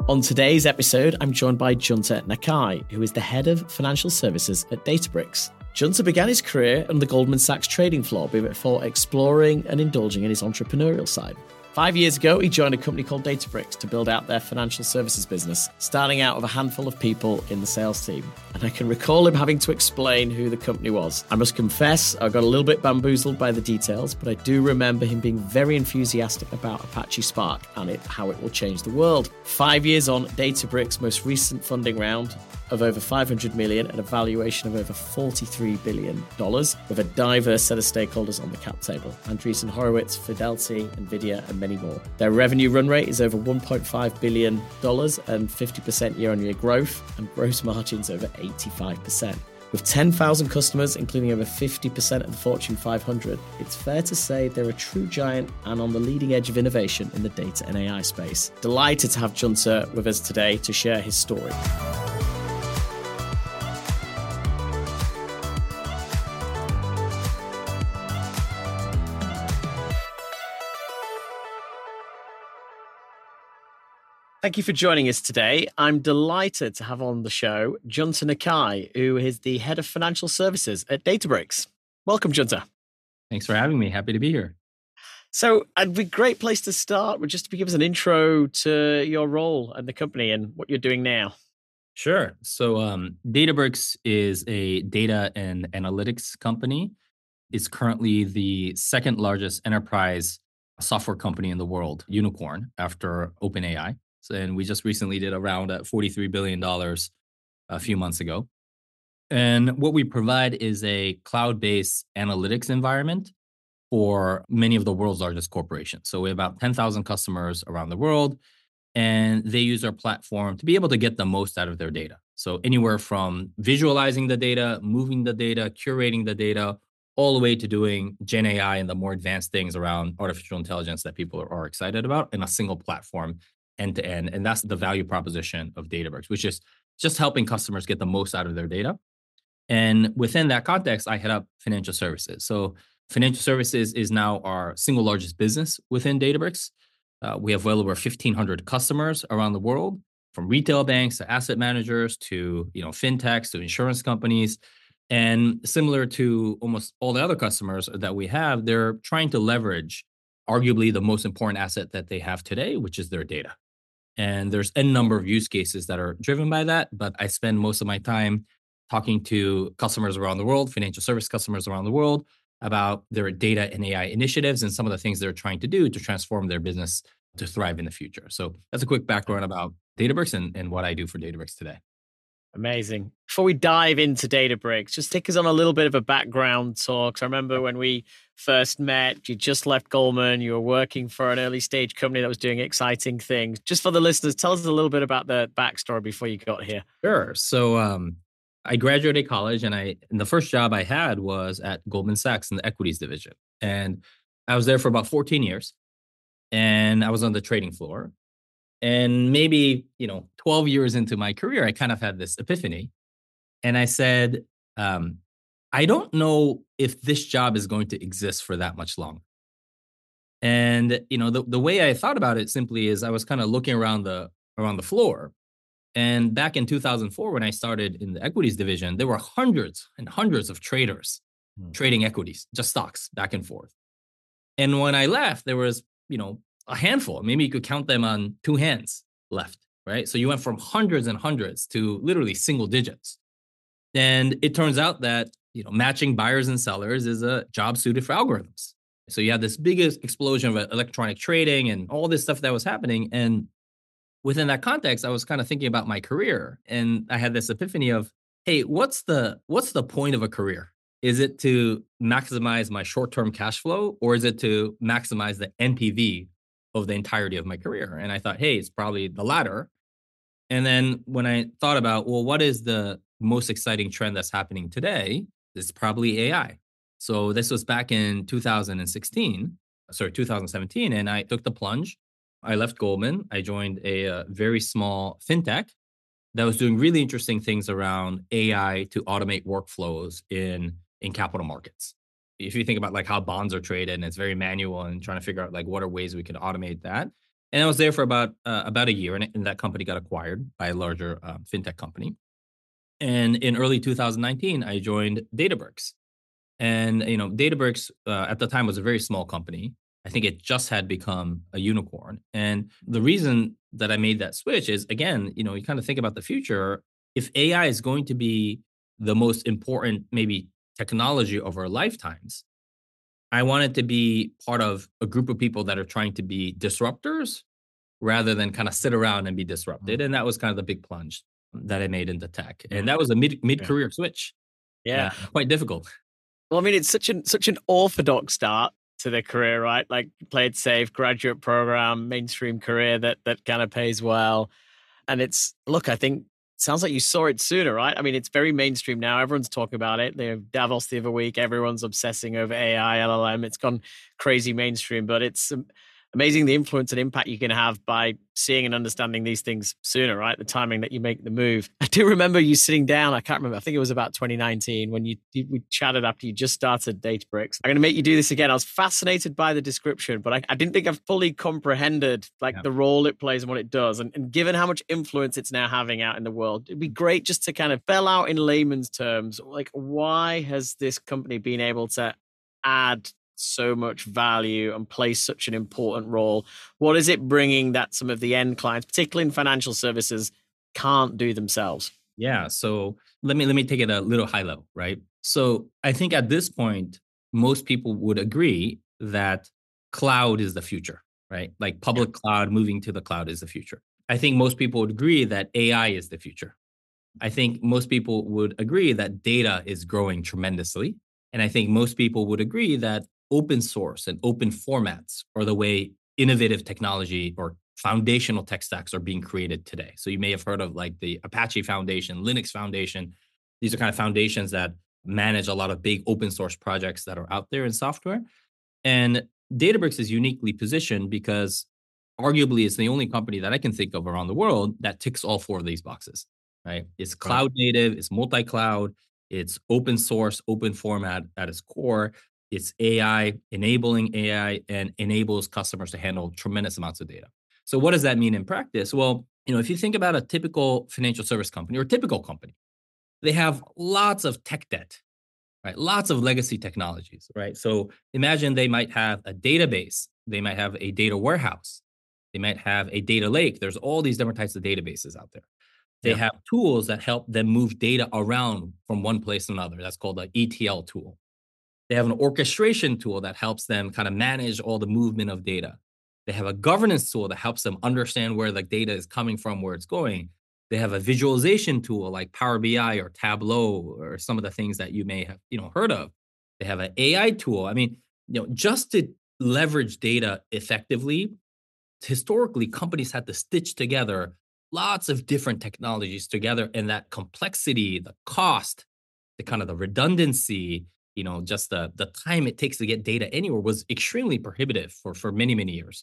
On today's episode, I'm joined by Junta Nakai, who is the head of financial services at Databricks. Junta began his career on the Goldman Sachs trading floor before exploring and indulging in his entrepreneurial side. 5 years ago, he joined a company called Databricks to build out their financial services business, starting out with a handful of people in the sales team. And I can recall him having to explain who the company was. I must confess, I got a little bit bamboozled by the details, but I do remember him being very enthusiastic about Apache Spark and how it will change the world. 5 years on, Databricks' most recent funding round of over $500 million and a valuation of over $43 billion, with a diverse set of stakeholders on the cap table. Andreessen Horowitz, Fidelity, NVIDIA, and many more. Their revenue run rate is over $1.5 billion and 50% year-on-year growth, and gross margins over 85%. With 10,000 customers, including over 50% of the Fortune 500, it's fair to say they're a true giant and on the leading edge of innovation in the data and AI space. Delighted to have Junta with us today to share his story. Thank you for joining us today. I'm delighted to have on the show Junta Nakai, who is the head of financial services at Databricks. Welcome, Junta. Thanks for having me. Happy to be here. So it'd be a great place to start with just to give us an intro to your role and the company and what you're doing now. Sure. So Databricks is a data and analytics company. It's currently the second largest enterprise software company in the world, unicorn, after OpenAI. And we just recently did a round at $43 billion a few months ago. And what we provide is a cloud-based analytics environment for many of the world's largest corporations. So we have about 10,000 customers around the world, and they use our platform to be able to get the most out of their data. So anywhere from visualizing the data, moving the data, curating the data, all the way to doing Gen AI and the more advanced things around artificial intelligence that people are excited about in a single platform, end to end. And that's the value proposition of Databricks, which is just helping customers get the most out of their data. And within that context, I head up financial services. So financial services is now our single largest business within Databricks. We have well over 1,500 customers around the world, from retail banks to asset managers to fintechs to insurance companies. And similar to almost all the other customers that we have, they're trying to leverage arguably the most important asset that they have today, which is their data. And there's a number of use cases that are driven by that, but I spend most of my time talking to customers around the world, financial service customers around the world, about their data and AI initiatives and some of the things they're trying to do to transform their business to thrive in the future. So that's a quick background about Databricks and what I do for Databricks today. Amazing. Before we dive into Databricks, just take us on a little bit of a background talk. So I remember when we first met, you just left Goldman, you were working for an early stage company that was doing exciting things. Just for the listeners, tell us a little bit about the backstory before you got here. Sure. So I graduated college and the first job I had was at Goldman Sachs in the equities division. And I was there for about 14 years and I was on the trading floor. And maybe, 12 years into my career, I kind of had this epiphany. And I said, I don't know if this job is going to exist for that much longer. And, the way I thought about it simply is I was kind of looking around the floor. And back in 2004, when I started in the equities division, there were hundreds and hundreds of traders trading equities, just stocks back and forth. And when I left, there was, a handful. Maybe you could count them on two hands left, right? So you went from hundreds and hundreds to literally single digits. And it turns out that, matching buyers and sellers is a job suited for algorithms. So you had this biggest explosion of electronic trading and all this stuff that was happening. And within that context, I was kind of thinking about my career. And I had this epiphany of, hey, what's the point of a career? Is it to maximize my short-term cash flow, or is it to maximize the NPV of the entirety of my career? And I thought, hey, it's probably the latter. And then when I thought about, well, what is the most exciting trend that's happening today? It's probably AI. So this was back in 2017, and I took the plunge. I left Goldman. I joined a very small fintech that was doing really interesting things around AI to automate workflows in capital markets. If you think about like how bonds are traded and it's very manual and trying to figure out like what are ways we can automate that. And I was there for about a year, and that company got acquired by a larger fintech company. And in early 2019, I joined Databricks. And Databricks at the time was a very small company. I think it just had become a unicorn. And the reason that I made that switch is, again, you kind of think about the future. If AI is going to be the most important, maybe, technology of our lifetimes, I wanted to be part of a group of people that are trying to be disruptors rather than kind of sit around and be disrupted. And that was kind of the big plunge that I made into tech. And that was a mid Yeah. career switch. Yeah. Quite difficult. Well, I mean, it's such an orthodox start to their career, right? Like, played safe, graduate program, mainstream career that kind of pays well. And it's, look, I think sounds like you saw it sooner, right? I mean, it's very mainstream now. Everyone's talking about it. They have Davos the other week. Everyone's obsessing over AI, LLM. It's gone crazy mainstream, but it's amazing the influence and impact you can have by seeing and understanding these things sooner, right? The timing that you make the move. I do remember you sitting down. I can't remember. I think it was about 2019 when we chatted after you just started Databricks. I'm going to make you do this again. I was fascinated by the description, but I didn't think I've fully comprehended the role it plays and what it does. And given how much influence it's now having out in the world, it'd be great just to kind of spell out in layman's terms, like, why has this company been able to add so much value and play such an important role? What is it bringing that some of the end clients, particularly in financial services, can't do themselves? Yeah. So let me take it a little high level, right? So I think at this point, most people would agree that cloud is the future, right? Like public cloud, moving to the cloud is the future. I think most people would agree that AI is the future. I think most people would agree that data is growing tremendously. And I think most people would agree that open source and open formats are the way innovative technology or foundational tech stacks are being created today. So you may have heard of like the Apache Foundation, Linux Foundation. These are kind of foundations that manage a lot of big open source projects that are out there in software. And Databricks is uniquely positioned because arguably it's the only company that I can think of around the world that ticks all four of these boxes, right? It's cloud native, it's multi-cloud, it's open source, open format at its core. It's AI, enabling AI, and enables customers to handle tremendous amounts of data. So what does that mean in practice? Well, if you think about a typical financial service company or a typical company, they have lots of tech debt, right? Lots of legacy technologies, right? So imagine they might have a database, they might have a data warehouse, they might have a data lake. There's all these different types of databases out there. They have tools that help them move data around from one place to another. That's called an ETL tool. They have an orchestration tool that helps them kind of manage all the movement of data. They have a governance tool that helps them understand where the data is coming from, where it's going. They have a visualization tool like Power BI or Tableau or some of the things that you may have heard of. They have an AI tool. I mean, just to leverage data effectively, historically companies had to stitch together lots of different technologies together, and that complexity, the cost, the kind of the redundancy, just the time it takes to get data anywhere was extremely prohibitive for many, many years.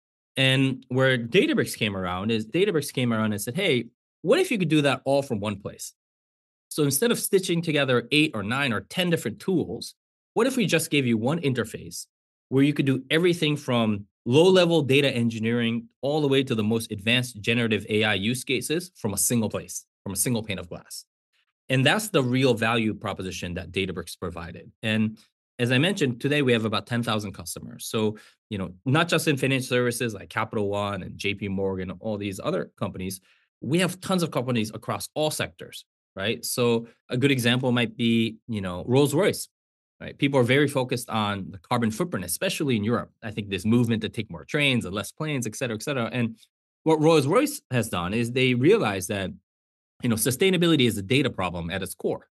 And where Databricks came around and said, hey, what if you could do that all from one place? So instead of stitching together 8 or 9 or 10 different tools, what if we just gave you one interface where you could do everything from low-level data engineering all the way to the most advanced generative AI use cases from a single place, from a single pane of glass? And that's the real value proposition that Databricks provided. And as I mentioned, today we have about 10,000 customers. So, not just in financial services like Capital One and JP Morgan, all these other companies, we have tons of companies across all sectors, right? So a good example might be, Rolls-Royce, right? People are very focused on the carbon footprint, especially in Europe. I think this movement to take more trains and less planes, et cetera, et cetera. And what Rolls-Royce has done is they realized that sustainability is a data problem at its core.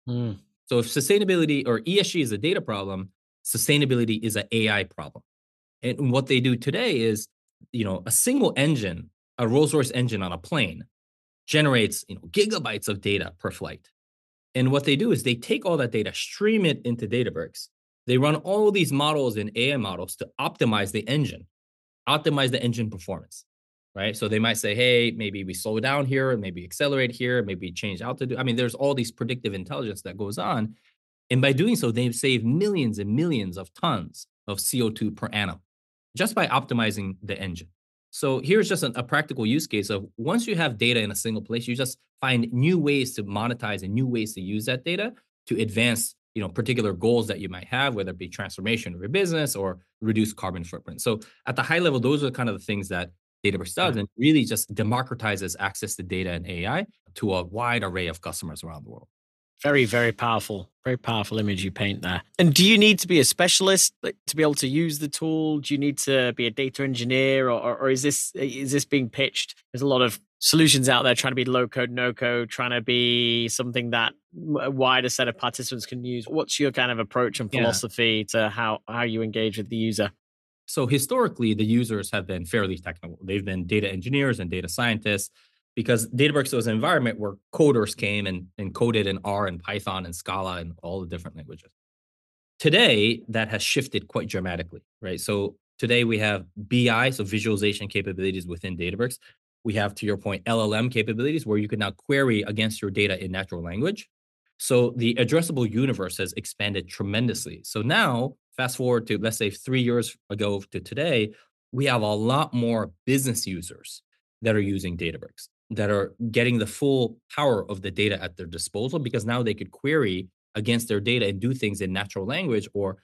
So if sustainability or ESG is a data problem, sustainability is an AI problem. And what they do today is, a single engine, a Rolls-Royce engine on a plane generates, gigabytes of data per flight. And what they do is they take all that data, stream it into Databricks. They run all these models and AI models to optimize the engine performance. Right. So they might say, hey, maybe we slow down here, maybe accelerate here, maybe change altitude. I mean, there's all these predictive intelligence that goes on. And by doing so, they've saved millions and millions of tons of CO2 per annum just by optimizing the engine. So here's just a practical use case of once you have data in a single place, you just find new ways to monetize and new ways to use that data to advance, particular goals that you might have, whether it be transformation of your business or reduce carbon footprint. So at the high level, those are kind of the things that Databricks does, Yeah. and really just democratizes access to data and AI to a wide array of customers around the world. Very, very powerful image you paint there. And do you need to be a specialist to be able to use the tool? Do you need to be a data engineer, or is this being pitched? There's a lot of solutions out there trying to be low code, no code, trying to be something that a wider set of participants can use. What's your kind of approach and Yeah. philosophy to how you engage with the user? So historically, the users have been fairly technical. They've been data engineers and data scientists because Databricks was an environment where coders came and coded in R and Python and Scala and all the different languages. Today, that has shifted quite dramatically, right? So today we have BI, so visualization capabilities within Databricks. We have, to your point, LLM capabilities where you can now query against your data in natural language. So the addressable universe has expanded tremendously. So now, fast forward to, let's say, 3 years ago to today, we have a lot more business users that are using Databricks, that are getting the full power of the data at their disposal because now they could query against their data and do things in natural language, or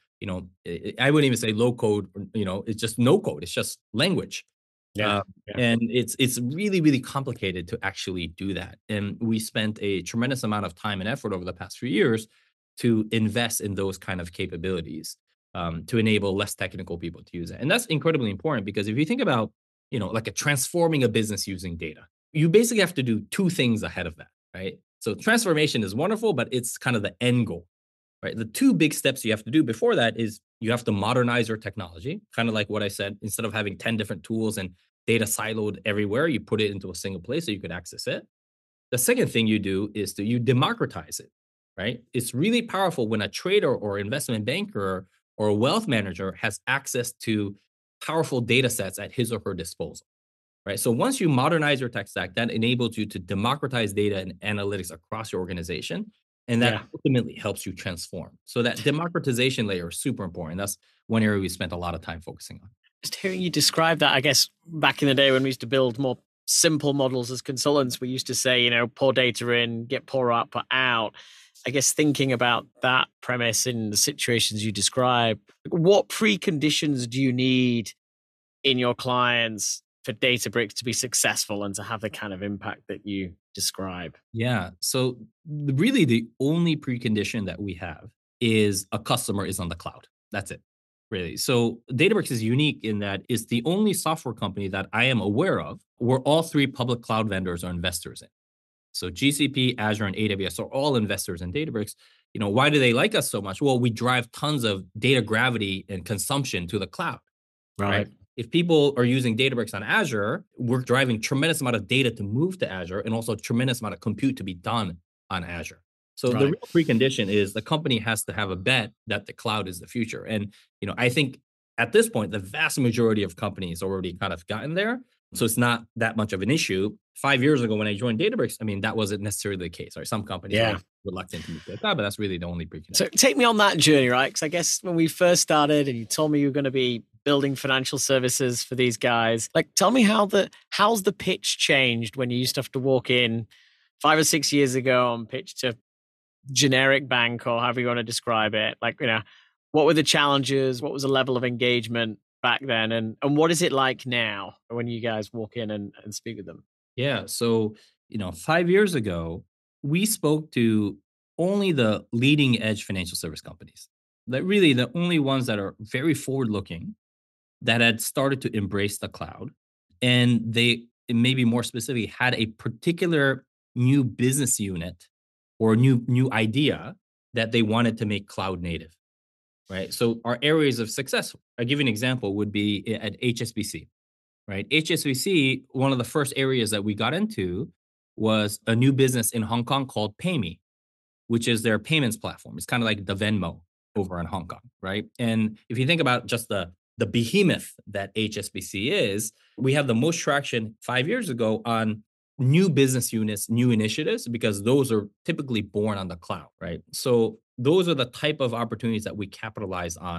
I wouldn't even say low code, it's just no code, it's just language. Yeah, uh, yeah, and it's really, really complicated to actually do that, and we spent a tremendous amount of time and effort over the past few years to invest in those kind of capabilities, to enable less technical people to use it. And that's incredibly important because if you think about like a transforming a business using data, you basically have to do two things ahead of that, right? So transformation is wonderful, but it's kind of the end goal, right? The two big steps you have to do before that is you have to modernize your technology, kind of like what I said. Instead of having 10 different tools and data siloed everywhere, you put it into a single place so you could access it. The second thing you do is you democratize it, right? It's really powerful when a trader or investment banker or a wealth manager has access to powerful data sets at his or her disposal, right? So once you modernize your tech stack, that enables you to democratize data and analytics across your organization. And that yeah. ultimately helps you transform. So that democratization layer is super important. That's one area we spent a lot of time focusing on. Just hearing you describe that, I guess back in the day when we used to build more simple models as consultants, we used to say, pour data in, get poor output out. I guess thinking about that premise in the situations you describe, what preconditions do you need in your clients for Databricks to be successful and to have the kind of impact that you describe? Yeah. So really the only precondition that we have is a customer is on the cloud. That's it. Really. So Databricks is unique in that it's the only software company that I am aware of where all three public cloud vendors are investors in. So GCP, Azure, and AWS are all investors in Databricks. Why do they like us so much? Well, we drive tons of data gravity and consumption to the cloud, right? Right. If people are using Databricks on Azure, we're driving tremendous amount of data to move to Azure and also tremendous amount of compute to be done on Azure. So the Right. real precondition is the company has to have a bet that the cloud is the future. And I think at this point, the vast majority of companies already kind of gotten there. So it's not that much of an issue. 5 years ago when I joined Databricks, I mean, that wasn't necessarily the case, right? Some companies Yeah. are reluctant to move to the cloud, but that's really the only precondition. So take me on that journey, right? Because I guess when we first started and you told me you were going to be building financial services for these guys, tell me how's the pitch changed when you used to have to walk in 5 or 6 years ago and pitch to generic bank or however you want to describe it? What were the challenges? What was the level of engagement back then? And what is it like now when you guys walk in and speak with them? Yeah. So, 5 years ago, we spoke to only the leading edge financial service companies. That really the only ones that are very forward looking, that had started to embrace the cloud. And they, maybe more specifically, had a particular new business unit or new idea that they wanted to make cloud native. Right. So our areas of success, I'll give you an example, would be at HSBC. Right. HSBC, one of the first areas that we got into was a new business in Hong Kong called PayMe, which is their payments platform. It's kind of like the Venmo over in Hong Kong, right? And if you think about just the behemoth that HSBC is, we have the most traction 5 years ago on new business units, new initiatives, because those are typically born on the cloud, right? So those are the type of opportunities that we capitalize on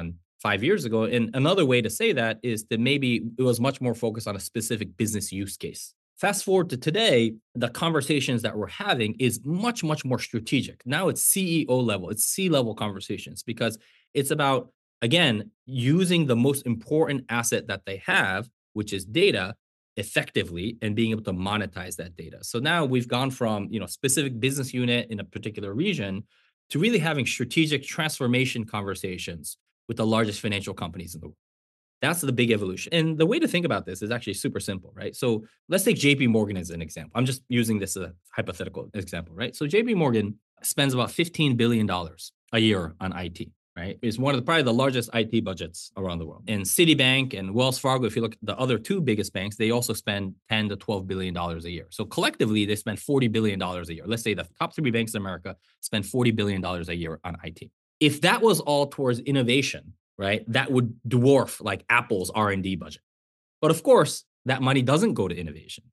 5 years ago. And another way to say that is that maybe it was much more focused on a specific business use case. Fast forward to today, the conversations that we're having is much, much more strategic. Now it's CEO level, it's C-level conversations because it's about, again, using the most important asset that they have, which is data, effectively and being able to monetize that data. So now we've gone from, specific business unit in a particular region to really having strategic transformation conversations with the largest financial companies in the world. That's the big evolution. And the way to think about this is actually super simple, right? So let's take JP Morgan as an example. I'm just using this as a hypothetical example, right? So JP Morgan spends about $15 billion a year on IT, right? It's one of probably the largest IT budgets around the world. And Citibank and Wells Fargo, if you look at the other two biggest banks, they also spend $10 to $12 billion a year. So collectively, they spend $40 billion a year. Let's say the top three banks in America spend $40 billion a year on IT. If that was all towards innovation, right, that would dwarf like Apple's R&D budget. But of course, that money doesn't go to innovation.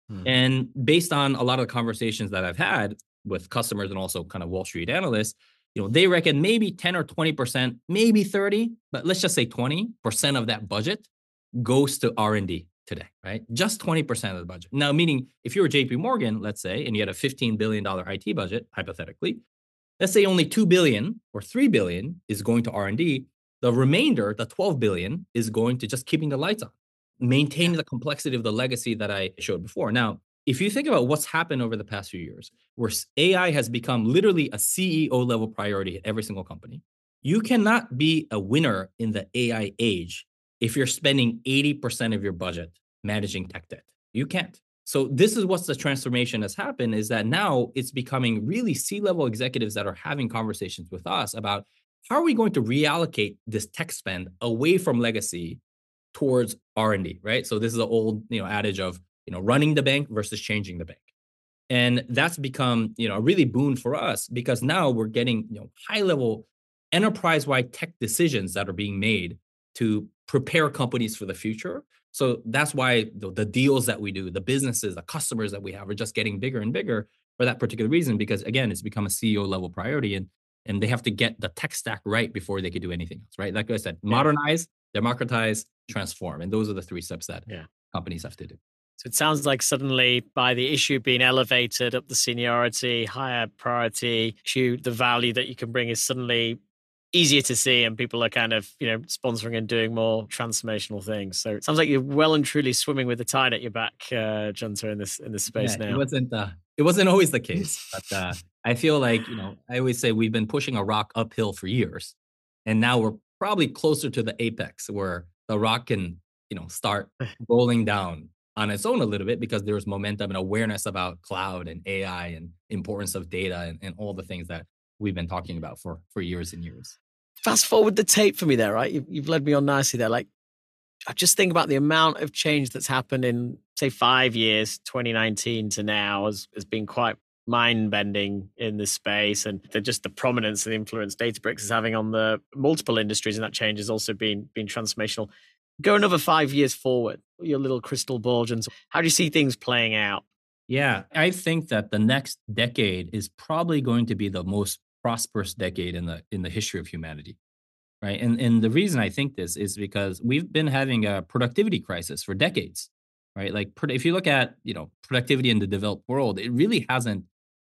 And based on a lot of the conversations that I've had with customers and also kind of Wall Street analysts, they reckon maybe 10 or 20%, maybe 30, but let's just say 20% of that budget goes to R&D today, right? Just 20% of the budget. Now, meaning if you were JP Morgan, let's say, and you had a $15 billion IT budget, hypothetically, let's say only $2 billion or $3 billion is going to R&D. The remainder, the $12 billion, is going to just keeping the lights on, maintaining the complexity of the legacy that I showed before. Now, if you think about what's happened over the past few years, where AI has become literally a CEO level priority at every single company, you cannot be a winner in the AI age if you're spending 80% of your budget managing tech debt. You can't. So this is what's the transformation has happened is that now it's becoming really C-level executives that are having conversations with us about how are we going to reallocate this tech spend away from legacy towards R&D, right? So this is an old, adage of, running the bank versus changing the bank. And that's become, a really boon for us because now we're getting, high-level enterprise-wide tech decisions that are being made to prepare companies for the future. So that's why the deals that we do, the businesses, the customers that we have are just getting bigger and bigger for that particular reason, because again, it's become a CEO level priority and they have to get the tech stack right before they could do anything else, right? Like I said, modernize, democratize, transform. And those are the three steps that companies have to do. So it sounds like suddenly by the issue being elevated up the seniority, higher priority issue, the value that you can bring is suddenly easier to see and people are kind of, sponsoring and doing more transformational things. So it sounds like you're well and truly swimming with the tide at your back, Junta, in this space now. It wasn't always the case, but I feel like, I always say we've been pushing a rock uphill for years. And now we're probably closer to the apex where the rock can, start rolling down on its own a little bit because there's momentum and awareness about cloud and AI and importance of data and all the things that we've been talking about for years and years. Fast forward the tape for me there, right? You've led me on nicely there. Like, I just think about the amount of change that's happened in, say, 5 years, 2019 to now has been quite mind-bending in this space. And just the prominence and influence Databricks is having on the multiple industries, and that change has also been transformational. Go another 5 years forward, your little crystal ball, Junta. How do you see things playing out? Yeah, I think that the next decade is probably going to be the most prosperous decade in the history of humanity, right? And the reason I think this is because we've been having a productivity crisis for decades, right? Like if you look at productivity in the developed world, it really hasn't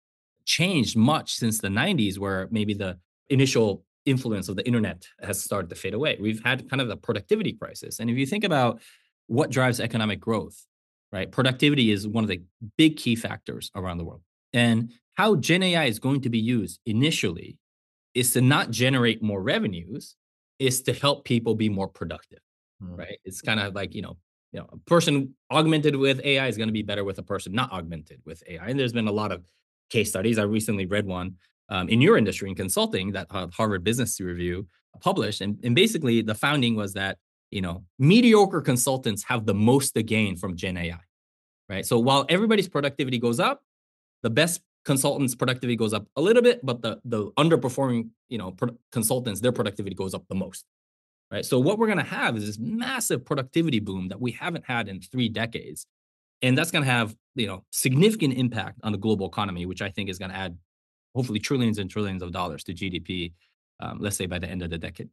changed much since the 90s, where maybe the initial influence of the internet has started to fade away. We've had kind of the productivity crisis, and if you think about what drives economic growth, right? Productivity is one of the big key factors around the world. And how Gen AI is going to be used initially is to not generate more revenues, is to help people be more productive, right? It's kind of like, a person augmented with AI is going to be better with a person not augmented with AI. And there's been a lot of case studies. I recently read one in your industry in consulting that Harvard Business Review published. And basically the founding was that, mediocre consultants have the most to gain from Gen AI, right? So while everybody's productivity goes up, the best consultants' productivity goes up a little bit, but the underperforming, consultants, their productivity goes up the most, right? So what we're going to have is this massive productivity boom that we haven't had in 3 decades. And that's going to have, significant impact on the global economy, which I think is going to add hopefully trillions and trillions of dollars to GDP, let's say by the end of the decade.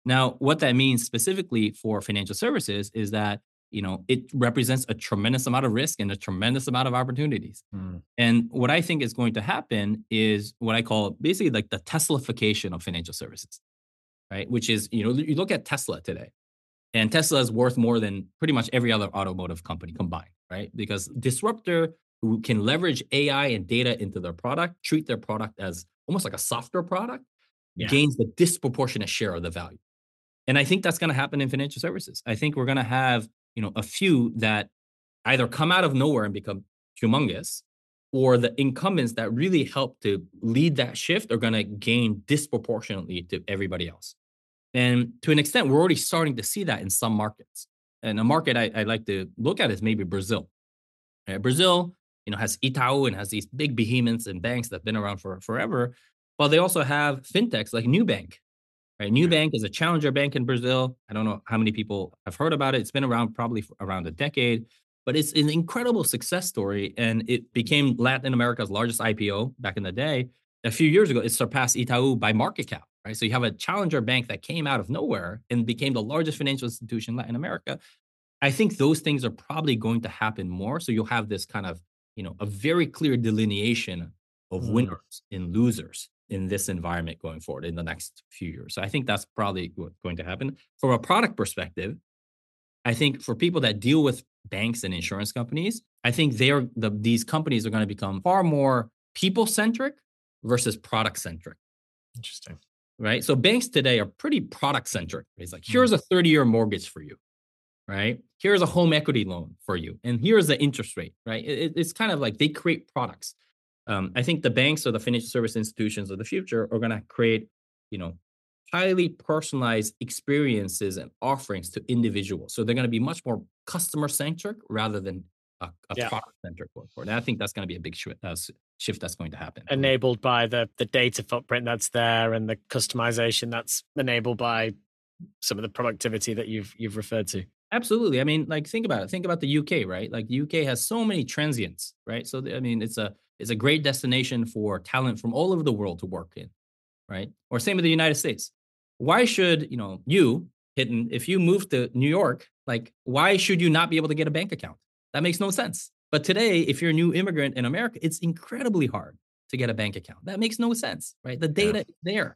Now, what that means specifically for financial services is that, it represents a tremendous amount of risk and a tremendous amount of opportunities. Mm. And what I think is going to happen is what I call basically like the Teslaification of financial services, right? Which is, you look at Tesla today, and Tesla is worth more than pretty much every other automotive company combined, right? Because disruptor who can leverage AI and data into their product, treat their product as almost like a software product, Yeah. gains the disproportionate share of the value. And I think that's going to happen in financial services. I think we're going to have, a few that either come out of nowhere and become humongous, or the incumbents that really help to lead that shift are going to gain disproportionately to everybody else. And to an extent, we're already starting to see that in some markets. And a market I like to look at is maybe Brazil. Brazil, has Itaú and has these big behemoths and banks that have been around for forever. But they also have fintechs like Nubank. Right? Nubank is a challenger bank in Brazil. I don't know how many people have heard about it. It's been around probably for around a decade, but it's an incredible success story. And it became Latin America's largest IPO back in the day. A few years ago, it surpassed Itaú by market cap. Right? So you have a challenger bank that came out of nowhere and became the largest financial institution in Latin America. I think those things are probably going to happen more. So you'll have this kind of, a very clear delineation of winners and losers in this environment going forward in the next few years. So I think that's probably what's going to happen. From a product perspective, I think for people that deal with banks and insurance companies, I think these companies are going to become far more people-centric versus product-centric. Interesting. Right? So banks today are pretty product-centric. It's like, here's a 30-year mortgage for you. Right? Here's a home equity loan for you. And here's the interest rate, right? It's kind of like they create products. I think the banks or the financial service institutions of the future are going to create, highly personalized experiences and offerings to individuals. So they're going to be much more customer centric rather than a product centric going forward. And I think that's going to be a big shift that's going to happen. Enabled by the data footprint that's there and the customization that's enabled by some of the productivity that you've referred to. Absolutely. I mean, like, think about it. Think about the UK, right? Like, the UK has so many transients, right? So, I mean, it's a great destination for talent from all over the world to work in, right? Or same with the United States. Why should, you, Hidden, if you move to New York, like, why should you not be able to get a bank account? That makes no sense. But today, if you're a new immigrant in America, it's incredibly hard to get a bank account. That makes no sense, right? The data is there.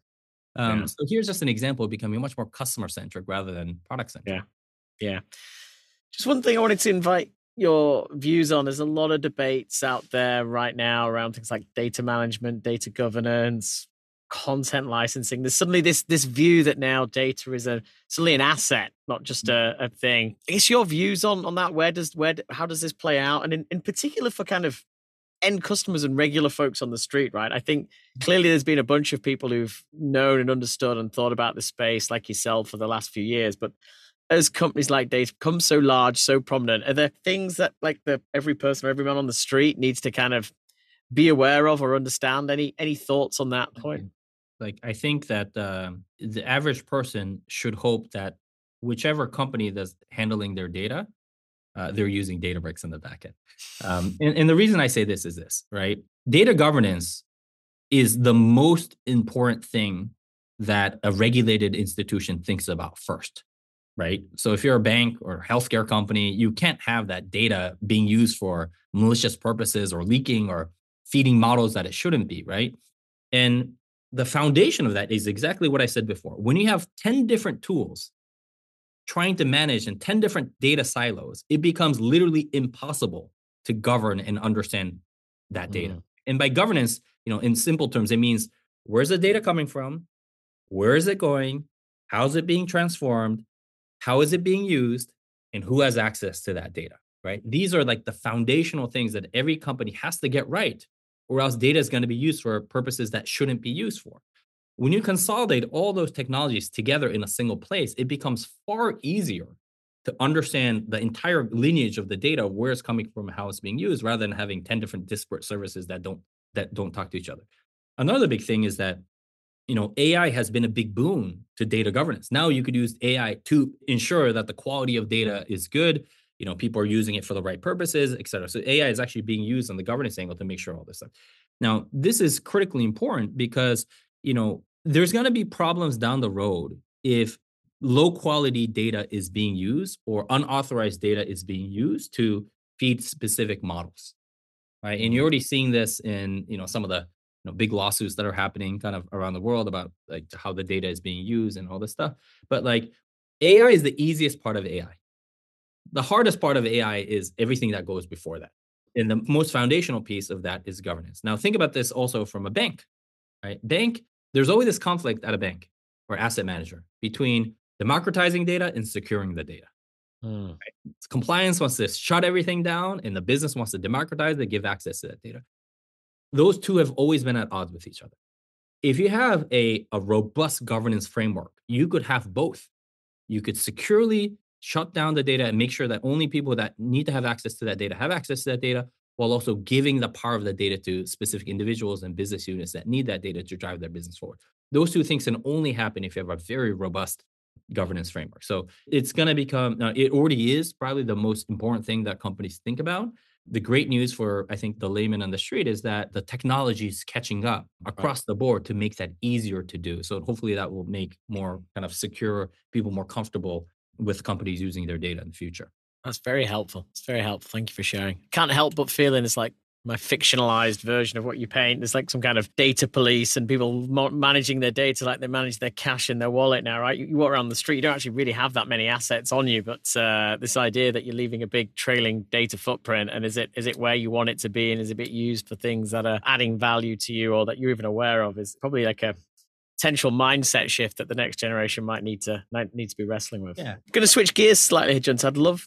So here's just an example of becoming much more customer-centric rather than product-centric. Yeah. Just one thing I wanted to invite your views on. There's a lot of debates out there right now around things like data management, data governance, content licensing. There's suddenly this view that now data is suddenly an asset, not just a thing. I guess your views on that. How does this play out? And in particular for kind of end customers and regular folks on the street, right? I think clearly there's been a bunch of people who've known and understood and thought about the space like yourself for the last few years, but as companies like data become so large, so prominent, are there things that like every person or every man on the street needs to kind of be aware of or understand? Any thoughts on that point? Like, I think that the average person should hope that whichever company that's handling their data, they're using Databricks in the backend. And the reason I say this is this, right? Data governance is the most important thing that a regulated institution thinks about first. Right. So if you're a bank or healthcare company, you can't have that data being used for malicious purposes or leaking or feeding models that it shouldn't be. Right. And the foundation of that is exactly what I said before. When you have 10 different tools trying to manage in 10 different data silos, it becomes literally impossible to govern and understand that data. And by governance, in simple terms, it means where's the data coming from? Where is it going? How's it being transformed? How is it being used, and who has access to that data, right? These are like the foundational things that every company has to get right, or else data is going to be used for purposes that shouldn't be used for. When you consolidate all those technologies together in a single place, it becomes far easier to understand the entire lineage of the data, where it's coming from, how it's being used, rather than having 10 different disparate services that don't talk to each other. Another big thing is that AI has been a big boon to data governance. Now you could use AI to ensure that the quality of data is good. People are using it for the right purposes, et cetera. So AI is actually being used on the governance angle to make sure all this stuff. Now, this is critically important because, there's going to be problems down the road if low quality data is being used or unauthorized data is being used to feed specific models, right? And you're already seeing this in, some of the big lawsuits that are happening kind of around the world about like how the data is being used and all this stuff. But like AI is the easiest part of AI. The hardest part of AI is everything that goes before that. And the most foundational piece of that is governance. Now, think about this also from a bank, right? There's always this conflict at a bank or asset manager between democratizing data and securing the data. Mm. Compliance wants to shut everything down, and the business wants to democratize it, give access to that data. Those two have always been at odds with each other. If you have a robust governance framework, you could have both. You could securely shut down the data and make sure that only people that need to have access to that data have access to that data, while also giving the power of the data to specific individuals and business units that need that data to drive their business forward. Those two things can only happen if you have a very robust governance framework. So it's going to become, it already is probably the most important thing that companies think about. The great news for, I think, the layman on the street is that the technology is catching up across the board to make that easier to do. So hopefully that will make more kind of secure people more comfortable with companies using their data in the future. That's very helpful. It's very helpful. Thank you for sharing. Can't help but feeling it's like my fictionalized version of what you paint. There's like some kind of data police and people managing their data like they manage their cash in their wallet now, right? You walk around the street, you don't actually really have that many assets on you, but this idea that you're leaving a big trailing data footprint, and is it where you want it to be, and is it being used for things that are adding value to you or that you're even aware of, is probably like a potential mindset shift that the next generation might need to be wrestling with. Yeah. I'm going to switch gears slightly, Junta. I'd love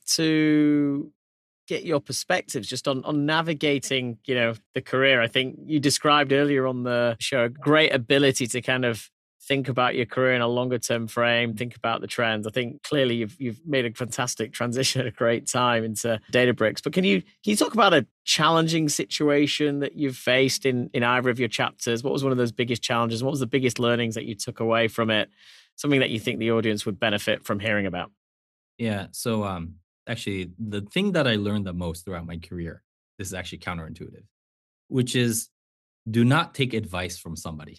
to get your perspectives just on navigating, the career. I think you described earlier on the show a great ability to kind of think about your career in a longer term frame, think about the trends. I think clearly you've made a fantastic transition at a great time into Databricks. But can you talk about a challenging situation that you've faced in either of your chapters? What was one of those biggest challenges? What was the biggest learnings that you took away from it? Something that you think the audience would benefit from hearing about? Yeah. So actually, the thing that I learned the most throughout my career, this is actually counterintuitive, which is do not take advice from somebody.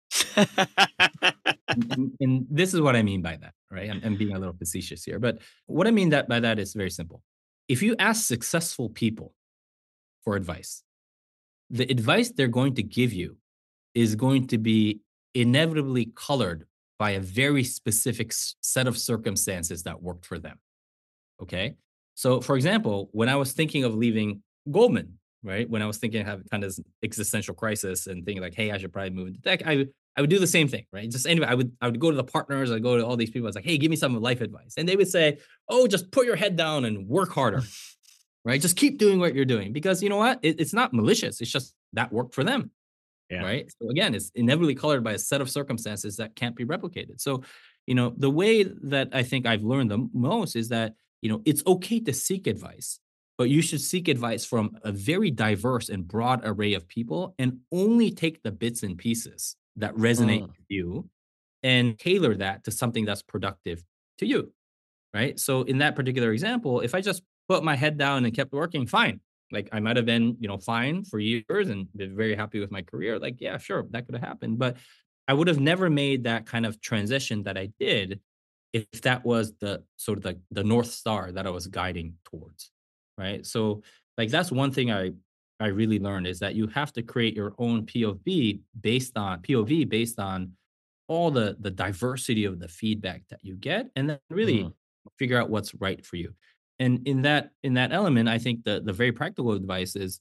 and this is what I mean by that, right? I'm being a little facetious here, but what I mean by that is very simple. If you ask successful people for advice, the advice they're going to give you is going to be inevitably colored by a very specific set of circumstances that worked for them. Okay. So, for example, when I was thinking of leaving Goldman, right? When I was thinking of having kind of existential crisis and thinking like, hey, I should probably move into tech, I would do the same thing, right? Just anyway, I would go to the partners, I'd go to all these people. I was like, hey, give me some life advice. And they would say, oh, just put your head down and work harder, right? Just keep doing what you're doing. Because you know what? It's not malicious. It's just that worked for them. Yeah. Right. So again, it's inevitably colored by a set of circumstances that can't be replicated. So, the way that I think I've learned the most is that, it's okay to seek advice, but you should seek advice from a very diverse and broad array of people and only take the bits and pieces that resonate with you and tailor that to something that's productive to you. Right. So in that particular example, if I just put my head down and kept working, fine. Like I might have been, fine for years and been very happy with my career. Like, yeah, sure, that could have happened. But I would have never made that kind of transition that I did if that was the sort of the North Star that I was guiding towards. Right. So like that's one thing I really learned is that you have to create your own POV based on all the diversity of the feedback that you get, and then really figure out what's right for you. And in that element, I think the very practical advice is,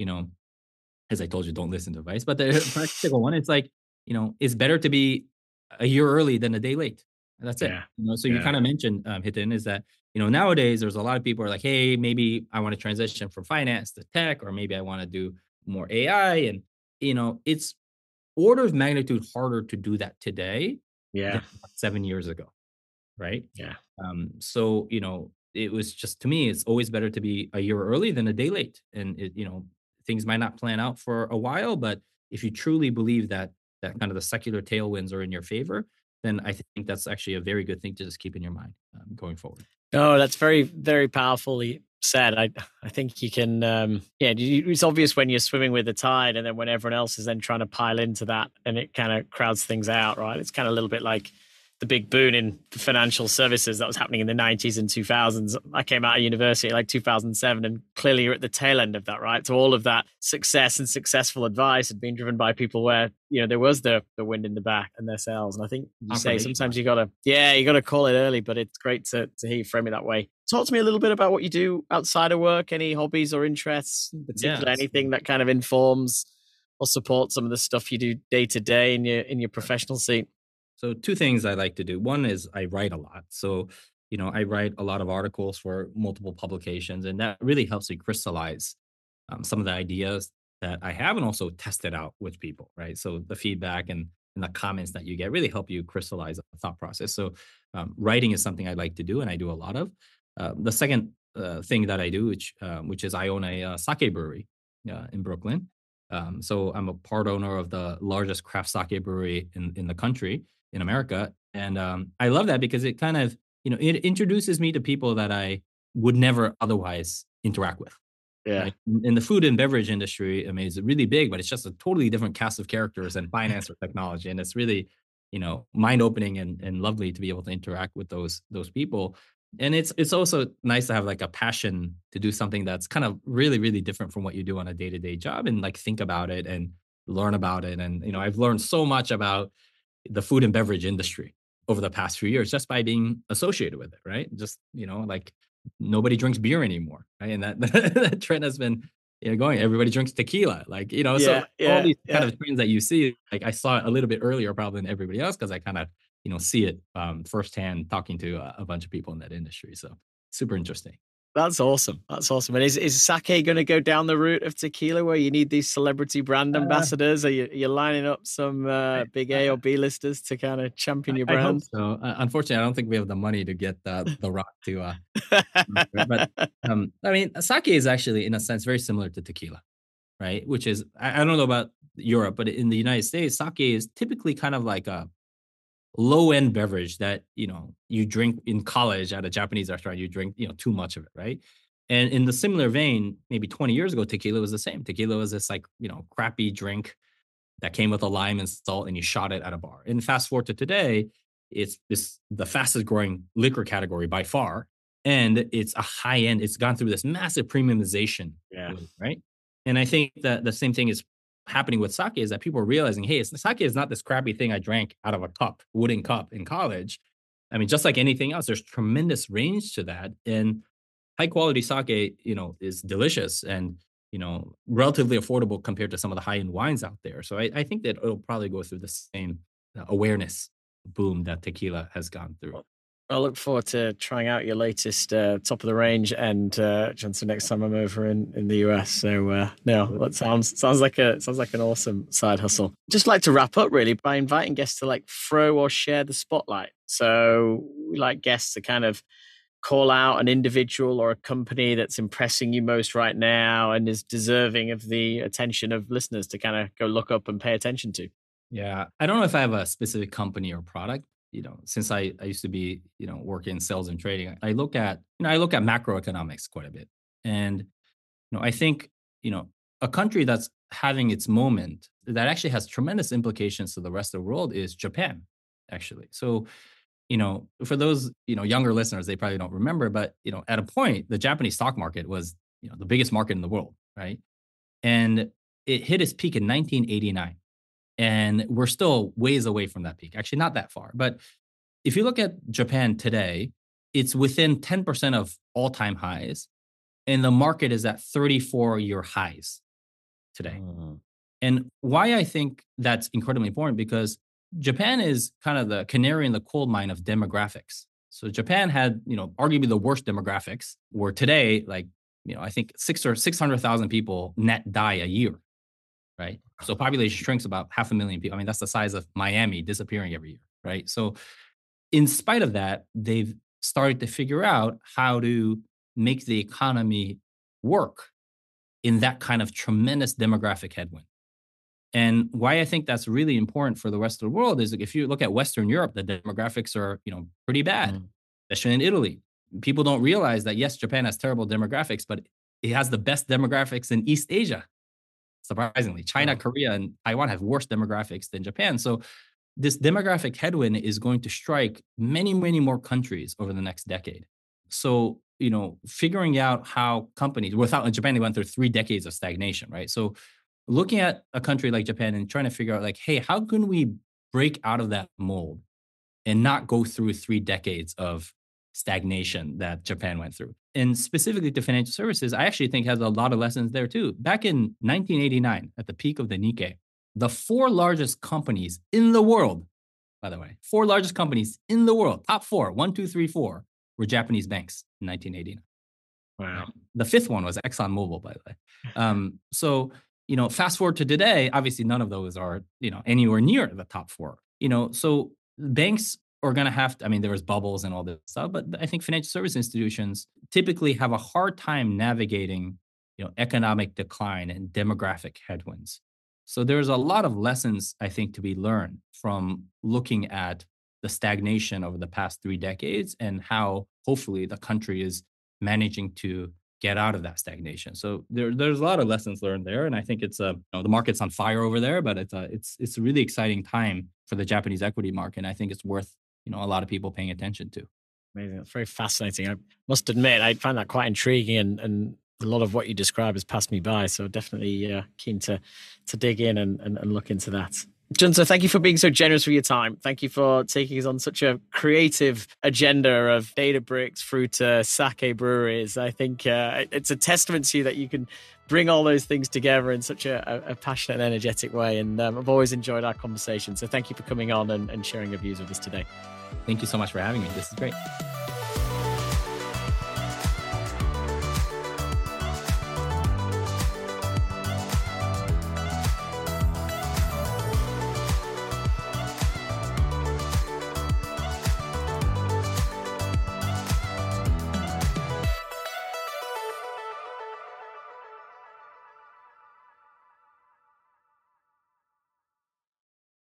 as I told you, don't listen to advice, but the practical one, it's like, it's better to be a year early than a day late. And that's it. So you kind of mentioned, Hiten, is that, nowadays there's a lot of people are like, hey, maybe I want to transition from finance to tech, or maybe I want to do more AI. And, it's order of magnitude harder to do that today than 7 years ago. Right. Yeah. So, it was just, to me, it's always better to be a year early than a day late. And things might not plan out for a while, but if you truly believe that kind of the secular tailwinds are in your favor, then I think that's actually a very good thing to just keep in your mind going forward. Oh, that's very, very powerfully said. I think you can, it's obvious when you're swimming with the tide, and then when everyone else is then trying to pile into that, and it kind of crowds things out, right? It's kind of a little bit like the big boom in financial services that was happening in the 90s and 2000s. I came out of university like 2007, and clearly you're at the tail end of that, right? So all of that success and successful advice had been driven by people where, there was the wind in the back and their sales. And I think you say sometimes you gotta call it early, but it's great to hear you frame it that way. Talk to me a little bit about what you do outside of work, any hobbies or interests, in particular, anything that kind of informs or supports some of the stuff you do day to day in your professional seat. So two things I like to do. One is I write a lot. So, I write a lot of articles for multiple publications, and that really helps me crystallize some of the ideas that I have and also test it out with people, right? So the feedback and the comments that you get really help you crystallize a thought process. So writing is something I like to do, and I do a lot of. The second thing that I do, which is I own a sake brewery in Brooklyn. So I'm a part owner of the largest craft sake brewery in the country, in America. And I love that because it kind of, it introduces me to people that I would never otherwise interact with. Yeah. Right? In the food and beverage industry, I mean, it's really big, but it's just a totally different cast of characters than finance or technology. And it's really, mind opening and lovely to be able to interact with those people. And it's also nice to have like a passion to do something that's kind of really, really different from what you do on a day-to-day job, and like think about it and learn about it. And, I've learned so much about the food and beverage industry over the past few years just by being associated with it, right? Just, like nobody drinks beer anymore, right? And that trend has been going. Everybody drinks tequila, like, so all these kind of trends that you see, like I saw it a little bit earlier probably than everybody else because I kind of, see it firsthand talking to a bunch of people in that industry. So super interesting. That's awesome. That's awesome. And is sake going to go down the route of tequila where you need these celebrity brand ambassadors? Are you lining up some big A or B listers to kind of champion your brand? I hope so. Unfortunately, I don't think we have the money to get the Rock to. But I mean, sake is actually, in a sense, very similar to tequila, right? Which is, I don't know about Europe, but in the United States, sake is typically kind of like a low end beverage that you drink in college at a Japanese restaurant. You drink too much of it, right? And in the similar vein, maybe 20 years ago, tequila was the same. Tequila was this like crappy drink that came with a lime and salt, and you shot it at a bar. And fast forward to today, it's the fastest growing liquor category by far, and it's a high end. It's gone through this massive premiumization, right? And I think that the same thing is happening with sake, is that people are realizing, hey, sake is not this crappy thing I drank out of a wooden cup in college. I mean, just like anything else, there's tremendous range to that. And high quality sake, is delicious and, relatively affordable compared to some of the high end wines out there. So I think that it'll probably go through the same awareness boom that tequila has gone through. I look forward to trying out your latest top of the range and Johnson next time I'm over in the US. So no, that sounds like an awesome side hustle. Just like to wrap up really by inviting guests to like throw or share the spotlight. So we like guests to kind of call out an individual or a company that's impressing you most right now and is deserving of the attention of listeners to kind of go look up and pay attention to. Yeah, I don't know if I have a specific company or product. Since I used to be, working in sales and trading, I look at macroeconomics quite a bit. And, I think, a country that's having its moment that actually has tremendous implications to the rest of the world is Japan, actually. So, for those, younger listeners, they probably don't remember, but, at a point, the Japanese stock market was, the biggest market in the world, right? And it hit its peak in 1989. And we're still ways away from that peak. Actually, not that far. But if you look at Japan today, it's within 10% of all-time highs. And the market is at 34-year highs today. And why I think that's incredibly important, because Japan is kind of the canary in the coal mine of demographics. So Japan had, arguably the worst demographics, where today, like, I think 600,000 people net die a year. Right. So population shrinks about 500,000 people. I mean, that's the size of Miami disappearing every year. Right. So in spite of that, they've started to figure out how to make the economy work in that kind of tremendous demographic headwind. And why I think that's really important for the rest of the world is, if you look at Western Europe, the demographics are, pretty bad, especially in Italy. People don't realize that, yes, Japan has terrible demographics, but it has the best demographics in East Asia. Surprisingly, China, Korea, and Taiwan have worse demographics than Japan. So this demographic headwind is going to strike many, many more countries over the next decade. So, figuring out how companies, without Japan, they went through 3 decades of stagnation, right? So looking at a country like Japan and trying to figure out like, hey, how can we break out of that mold and not go through 3 decades of stagnation that Japan went through? And specifically to financial services, I actually think has a lot of lessons there too. Back in 1989, at the peak of the Nikkei, the 4 largest companies in the world, by the way, 4 largest companies in the world, top 4, 1, 2, 3, 4, were Japanese banks in 1989. Wow. The 5th one was ExxonMobil, by the way. So, fast forward to today, obviously none of those are, anywhere near the top 4. So banks are going to have to, there was bubbles and all this stuff, but I think financial service institutions typically have a hard time navigating, economic decline and demographic headwinds. So there's a lot of lessons, I think, to be learned from looking at the stagnation over the past 3 decades and how hopefully the country is managing to get out of that stagnation. So there's a lot of lessons learned there, and I think it's the market's on fire over there, but it's a really exciting time for the Japanese equity market, and I think it's worth a lot of people paying attention to. Amazing. That's very fascinating. I must admit, I find that quite intriguing, and a lot of what you describe has passed me by. So definitely keen to dig in and look into that. Junta, thank you for being so generous with your time. Thank you for taking us on such a creative agenda of Databricks through to sake breweries. I think it's a testament to you that you can bring all those things together in such a passionate and energetic way. And I've always enjoyed our conversation. So thank you for coming on and sharing your views with us today. Thank you so much for having me. This is great.